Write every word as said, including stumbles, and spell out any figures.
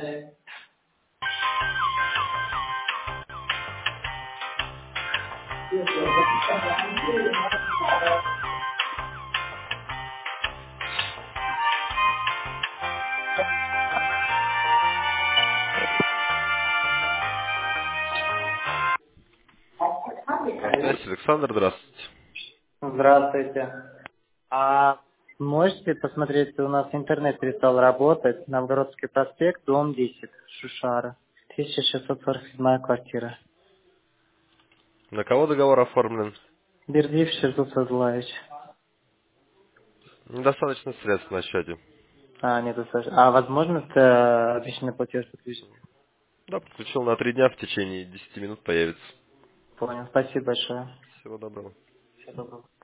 Здравствуйте, Александр, здравствуйте. Здравствуйте. А можете посмотреть, у нас интернет перестал работать. Новгородский проспект, дом десять, Шушара. тысяча шестьсот сорок седьмая квартира. На кого договор оформлен? Бердиев Шерзул Сазлаевич. Недостаточно средств на счете. А, недостаточно. А возможность э, обещанный платеж подключить? Да, подключил на три дня, в течение десяти минут появится. Понял. Спасибо большое. Всего доброго. Всего доброго.